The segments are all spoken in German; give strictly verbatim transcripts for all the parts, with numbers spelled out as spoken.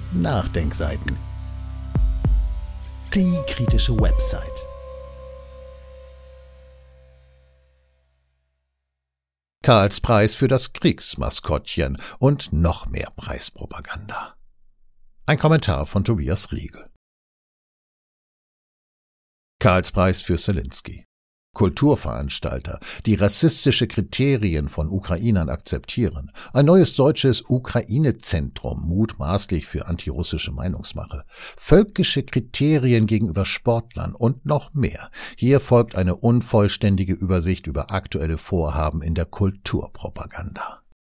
Nachdenkseiten. Die kritische Website. Karlspreis für das Kriegsmaskottchen und noch mehr Preispropaganda. Ein Kommentar von Tobias Riegel. Karlspreis für Zelensky. Kulturveranstalter, die rassistische Kriterien von Ukrainern akzeptieren. Ein neues deutsches Ukraine-Zentrum, mutmaßlich für antirussische Meinungsmache. Völkische Kriterien gegenüber Sportlern und noch mehr. Hier folgt eine unvollständige Übersicht über aktuelle Vorhaben in der Kulturpropaganda.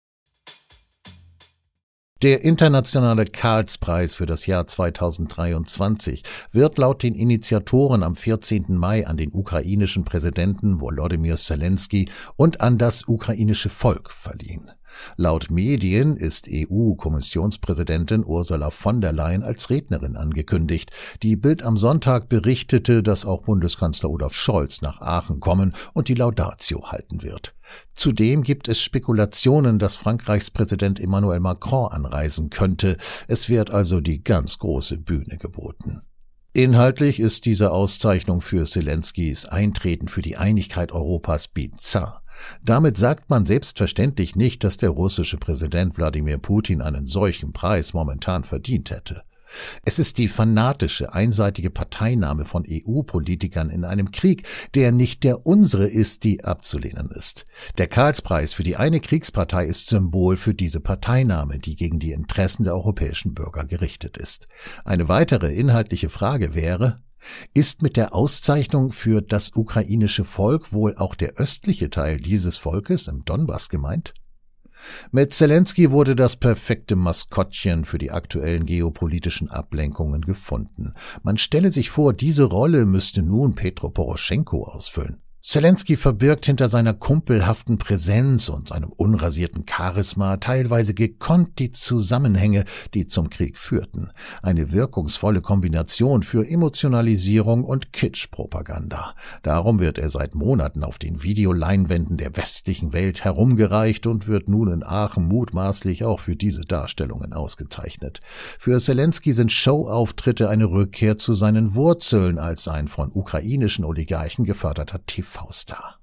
Der internationale Karlspreis für das Jahr zweitausenddreiundzwanzig wird laut den Initiatoren am vierzehnten Mai an den ukrainischen Präsidenten Volodymyr Zelensky und an das ukrainische Volk verliehen. Laut Medien ist E U-Kommissionspräsidentin Ursula von der Leyen als Rednerin angekündigt. Die Bild am Sonntag berichtete, dass auch Bundeskanzler Olaf Scholz nach Aachen kommen und die Laudatio halten wird. Zudem gibt es Spekulationen, dass Frankreichs Präsident Emmanuel Macron anreisen könnte. Es wird also die ganz große Bühne geboten. Inhaltlich ist diese Auszeichnung für Zelenskys Eintreten für die Einigkeit Europas bizarr. Damit sagt man selbstverständlich nicht, dass der russische Präsident Wladimir Putin einen solchen Preis momentan verdient hätte. Es ist die fanatische, einseitige Parteinahme von E U-Politikern in einem Krieg, der nicht der unsere ist, die abzulehnen ist. Der Karlspreis für die eine Kriegspartei ist Symbol für diese Parteinahme, die gegen die Interessen der europäischen Bürger gerichtet ist. Eine weitere inhaltliche Frage wäre: Ist mit der Auszeichnung für das ukrainische Volk wohl auch der östliche Teil dieses Volkes im Donbass gemeint? Mit Zelensky wurde das perfekte Maskottchen für die aktuellen geopolitischen Ablenkungen gefunden. Man stelle sich vor, diese Rolle müsste nun Petro Poroschenko ausfüllen. Zelensky verbirgt hinter seiner kumpelhaften Präsenz und seinem unrasierten Charisma teilweise gekonnt die Zusammenhänge, die zum Krieg führten. Eine wirkungsvolle Kombination für Emotionalisierung und Kitschpropaganda. Darum wird er seit Monaten auf den Videoleinwänden der westlichen Welt herumgereicht und wird nun in Aachen mutmaßlich auch für diese Darstellungen ausgezeichnet. Für Zelensky sind Showauftritte eine Rückkehr zu seinen Wurzeln als ein von ukrainischen Oligarchen geförderter T V-Star.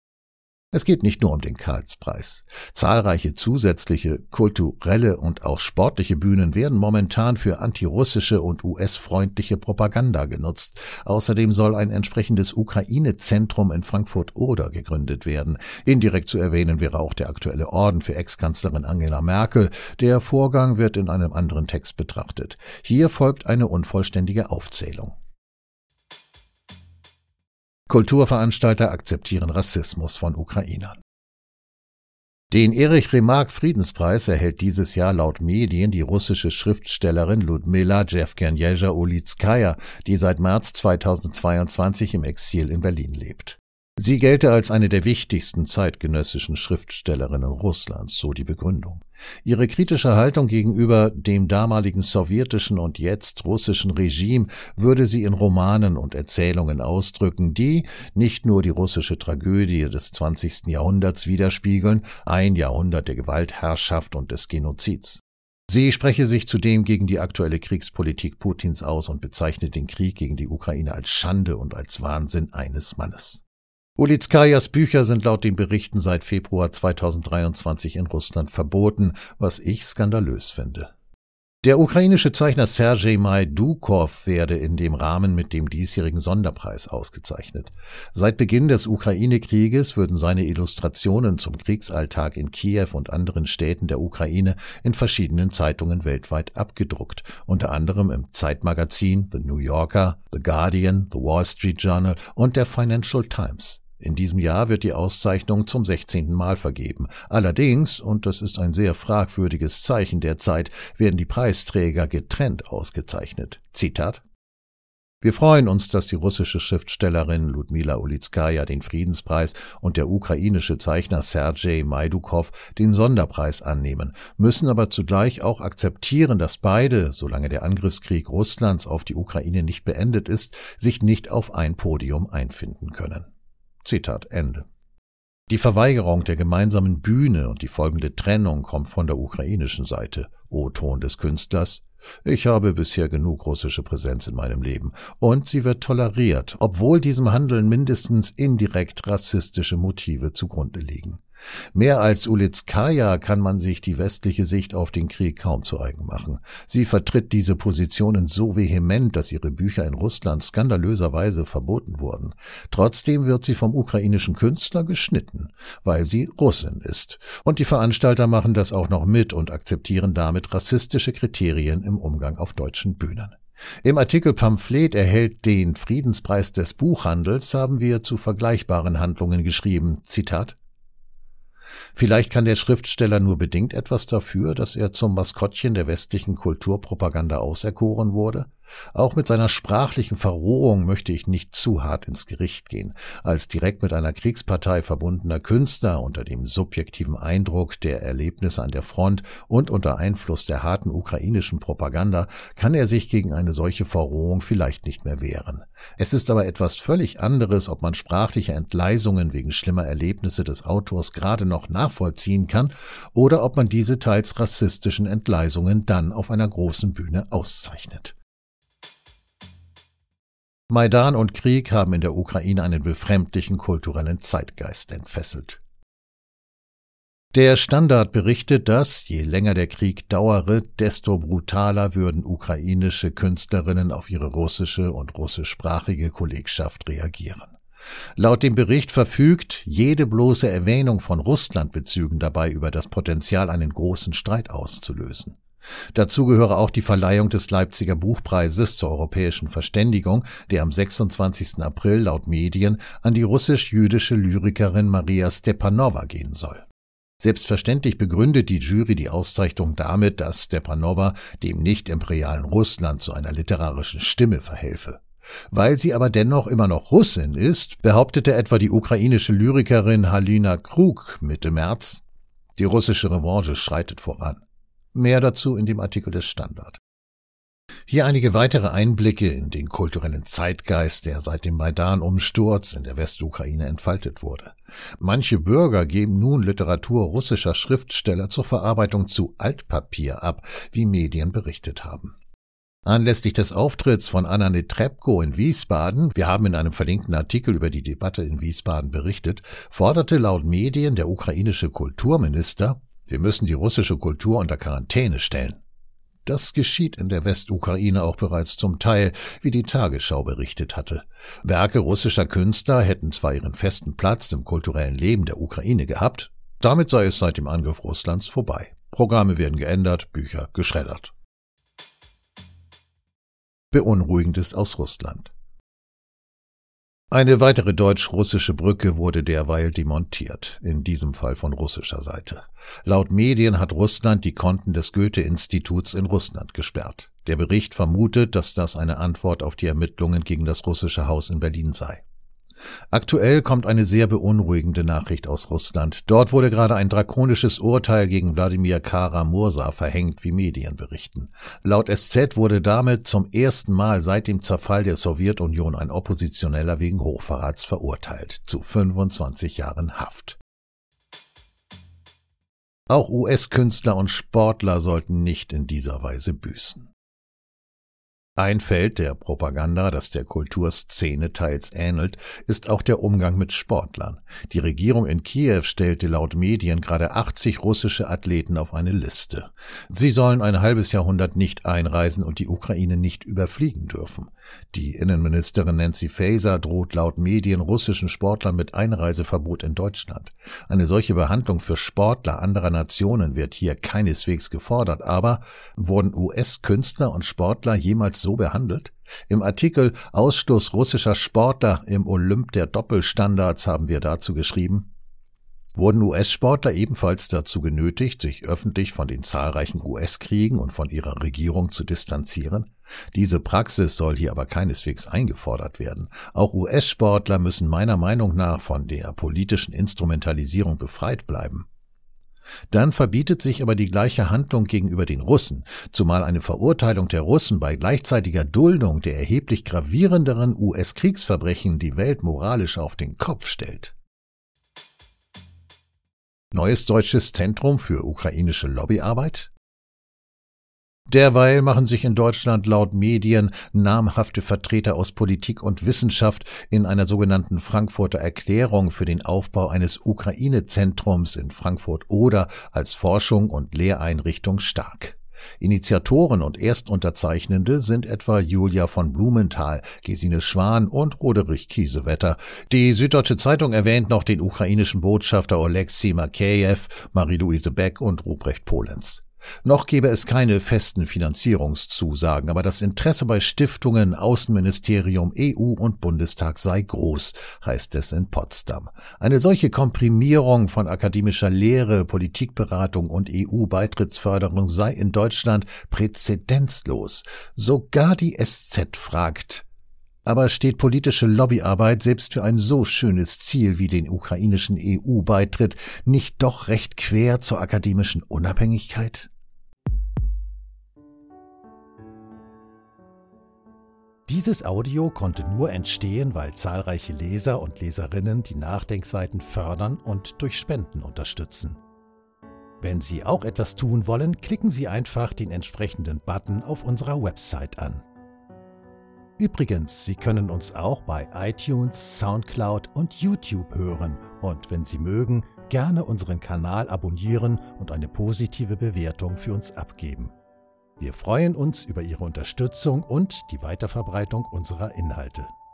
Es geht nicht nur um den Karlspreis. Zahlreiche zusätzliche kulturelle und auch sportliche Bühnen werden momentan für antirussische und U S-freundliche Propaganda genutzt. Außerdem soll ein entsprechendes Ukraine-Zentrum in Frankfurt-Oder gegründet werden. Indirekt zu erwähnen wäre auch der aktuelle Orden für Ex-Kanzlerin Angela Merkel. Der Vorgang wird in einem anderen Text betrachtet. Hier folgt eine unvollständige Aufzählung. Kulturveranstalter akzeptieren Rassismus von Ukrainern. Den Erich Remarque Friedenspreis erhält dieses Jahr laut Medien die russische Schriftstellerin Ludmila Jewgenjewa-Ulitskaya, die seit März zweitausendzweiundzwanzig im Exil in Berlin lebt. Sie gelte als eine der wichtigsten zeitgenössischen Schriftstellerinnen Russlands, so die Begründung. Ihre kritische Haltung gegenüber dem damaligen sowjetischen und jetzt russischen Regime würde sie in Romanen und Erzählungen ausdrücken, die nicht nur die russische Tragödie des zwanzigsten Jahrhunderts widerspiegeln, ein Jahrhundert der Gewaltherrschaft und des Genozids. Sie spreche sich zudem gegen die aktuelle Kriegspolitik Putins aus und bezeichnet den Krieg gegen die Ukraine als Schande und als Wahnsinn eines Mannes. Ulitskajas Bücher sind laut den Berichten seit Februar zweitausenddreiundzwanzig in Russland verboten, was ich skandalös finde. Der ukrainische Zeichner Sergej Majdukow werde in dem Rahmen mit dem diesjährigen Sonderpreis ausgezeichnet. Seit Beginn des Ukraine-Krieges würden seine Illustrationen zum Kriegsalltag in Kiew und anderen Städten der Ukraine in verschiedenen Zeitungen weltweit abgedruckt, unter anderem im Zeitmagazin The New Yorker, The Guardian, The Wall Street Journal und der Financial Times. In diesem Jahr wird die Auszeichnung zum sechzehnten Mal vergeben. Allerdings, und das ist ein sehr fragwürdiges Zeichen der Zeit, werden die Preisträger getrennt ausgezeichnet. Zitat: Wir freuen uns, dass die russische Schriftstellerin Ludmila Ulitskaja den Friedenspreis und der ukrainische Zeichner Sergej Majdukow den Sonderpreis annehmen, müssen aber zugleich auch akzeptieren, dass beide, solange der Angriffskrieg Russlands auf die Ukraine nicht beendet ist, sich nicht auf ein Podium einfinden können. Zitat Ende. Die Verweigerung der gemeinsamen Bühne und die folgende Trennung kommt von der ukrainischen Seite. O-Ton des Künstlers: Ich habe bisher genug russische Präsenz in meinem Leben, und sie wird toleriert, obwohl diesem Handeln mindestens indirekt rassistische Motive zugrunde liegen. Mehr als Ulitskaya kann man sich die westliche Sicht auf den Krieg kaum zu eigen machen. Sie vertritt diese Positionen so vehement, dass ihre Bücher in Russland skandalöserweise verboten wurden. Trotzdem wird sie vom ukrainischen Künstler geschnitten, weil sie Russin ist. Und die Veranstalter machen das auch noch mit und akzeptieren damit rassistische Kriterien im Umgang auf deutschen Bühnen. Im Artikel Pamphlet erhält den Friedenspreis des Buchhandels haben wir zu vergleichbaren Handlungen geschrieben. Zitat: Vielleicht kann der Schriftsteller nur bedingt etwas dafür, dass er zum Maskottchen der westlichen Kulturpropaganda auserkoren wurde. Auch mit seiner sprachlichen Verrohung möchte ich nicht zu hart ins Gericht gehen. Als direkt mit einer Kriegspartei verbundener Künstler unter dem subjektiven Eindruck der Erlebnisse an der Front und unter Einfluss der harten ukrainischen Propaganda kann er sich gegen eine solche Verrohung vielleicht nicht mehr wehren. Es ist aber etwas völlig anderes, ob man sprachliche Entgleisungen wegen schlimmer Erlebnisse des Autors gerade noch nachvollziehen kann oder ob man diese teils rassistischen Entgleisungen dann auf einer großen Bühne auszeichnet. Maidan und Krieg haben in der Ukraine einen befremdlichen kulturellen Zeitgeist entfesselt. Der Standard berichtet, dass, je länger der Krieg dauere, desto brutaler würden ukrainische Künstlerinnen auf ihre russische und russischsprachige Kollegschaft reagieren. Laut dem Bericht verfügt jede bloße Erwähnung von Russlandbezügen dabei über das Potenzial, einen großen Streit auszulösen. Dazu gehöre auch die Verleihung des Leipziger Buchpreises zur europäischen Verständigung, der am sechsundzwanzigsten April laut Medien an die russisch-jüdische Lyrikerin Maria Stepanowa gehen soll. Selbstverständlich begründet die Jury die Auszeichnung damit, dass Stepanowa dem nicht-imperialen Russland zu einer literarischen Stimme verhelfe. Weil sie aber dennoch immer noch Russin ist, behauptete etwa die ukrainische Lyrikerin Halina Krug Mitte März, die russische Revanche schreitet voran. Mehr dazu in dem Artikel des Standard. Hier einige weitere Einblicke in den kulturellen Zeitgeist, der seit dem Maidan-Umsturz in der Westukraine entfaltet wurde. Manche Bürger geben nun Literatur russischer Schriftsteller zur Verarbeitung zu Altpapier ab, wie Medien berichtet haben. Anlässlich des Auftritts von Anna Netrebko in Wiesbaden, wir haben in einem verlinkten Artikel über die Debatte in Wiesbaden berichtet, forderte laut Medien der ukrainische Kulturminister: Wir müssen die russische Kultur unter Quarantäne stellen. Das geschieht in der Westukraine auch bereits zum Teil, wie die Tagesschau berichtet hatte. Werke russischer Künstler hätten zwar ihren festen Platz im kulturellen Leben der Ukraine gehabt, damit sei es seit dem Angriff Russlands vorbei. Programme werden geändert, Bücher geschreddert. Beunruhigendes aus Russland. Eine weitere deutsch-russische Brücke wurde derweil demontiert, in diesem Fall von russischer Seite. Laut Medien hat Russland die Konten des Goethe-Instituts in Russland gesperrt. Der Bericht vermutet, dass das eine Antwort auf die Ermittlungen gegen das russische Haus in Berlin sei. Aktuell kommt eine sehr beunruhigende Nachricht aus Russland. Dort wurde gerade ein drakonisches Urteil gegen Wladimir Kara-Murza verhängt, wie Medien berichten. Laut S Z wurde damit zum ersten Mal seit dem Zerfall der Sowjetunion ein Oppositioneller wegen Hochverrats verurteilt, zu fünfundzwanzig Jahren Haft. Auch U S-Künstler und Sportler sollten nicht in dieser Weise büßen. Ein Feld der Propaganda, das der Kulturszene teils ähnelt, ist auch der Umgang mit Sportlern. Die Regierung in Kiew stellte laut Medien gerade achtzig russische Athleten auf eine Liste. Sie sollen ein halbes Jahrhundert nicht einreisen und die Ukraine nicht überfliegen dürfen. Die Innenministerin Nancy Faeser droht laut Medien russischen Sportlern mit Einreiseverbot in Deutschland. Eine solche Behandlung für Sportler anderer Nationen wird hier keineswegs gefordert, aber wurden U S-Künstler und Sportler jemals so behandelt? Im Artikel Ausschluss russischer Sportler im Olymp der Doppelstandards haben wir dazu geschrieben: Wurden U S-Sportler ebenfalls dazu genötigt, sich öffentlich von den zahlreichen U S-Kriegen und von ihrer Regierung zu distanzieren? Diese Praxis soll hier aber keineswegs eingefordert werden. Auch U S-Sportler müssen meiner Meinung nach von der politischen Instrumentalisierung befreit bleiben. Dann verbietet sich aber die gleiche Handlung gegenüber den Russen, zumal eine Verurteilung der Russen bei gleichzeitiger Duldung der erheblich gravierenderen U S-Kriegsverbrechen die Welt moralisch auf den Kopf stellt. Neues deutsches Zentrum für ukrainische Lobbyarbeit? Derweil machen sich in Deutschland laut Medien namhafte Vertreter aus Politik und Wissenschaft in einer sogenannten Frankfurter Erklärung für den Aufbau eines Ukraine-Zentrums in Frankfurt-Oder als Forschung und Lehreinrichtung stark. Initiatoren und Erstunterzeichnende sind etwa Julia von Blumenthal, Gesine Schwan und Roderich Kiesewetter. Die Süddeutsche Zeitung erwähnt noch den ukrainischen Botschafter Oleksij Makeyev, Marie-Louise Beck und Ruprecht Polenz. Noch gäbe es keine festen Finanzierungszusagen, aber das Interesse bei Stiftungen, Außenministerium, E U und Bundestag sei groß, heißt es in Potsdam. Eine solche Komprimierung von akademischer Lehre, Politikberatung und E U-Beitrittsförderung sei in Deutschland präzedenzlos. Sogar die S Z fragt: Aber steht politische Lobbyarbeit selbst für ein so schönes Ziel wie den ukrainischen E U-Beitritt nicht doch recht quer zur akademischen Unabhängigkeit? Dieses Audio konnte nur entstehen, weil zahlreiche Leser und Leserinnen die Nachdenkseiten fördern und durch Spenden unterstützen. Wenn Sie auch etwas tun wollen, klicken Sie einfach den entsprechenden Button auf unserer Website an. Übrigens, Sie können uns auch bei iTunes, Soundcloud und YouTube hören und wenn Sie mögen, gerne unseren Kanal abonnieren und eine positive Bewertung für uns abgeben. Wir freuen uns über Ihre Unterstützung und die Weiterverbreitung unserer Inhalte.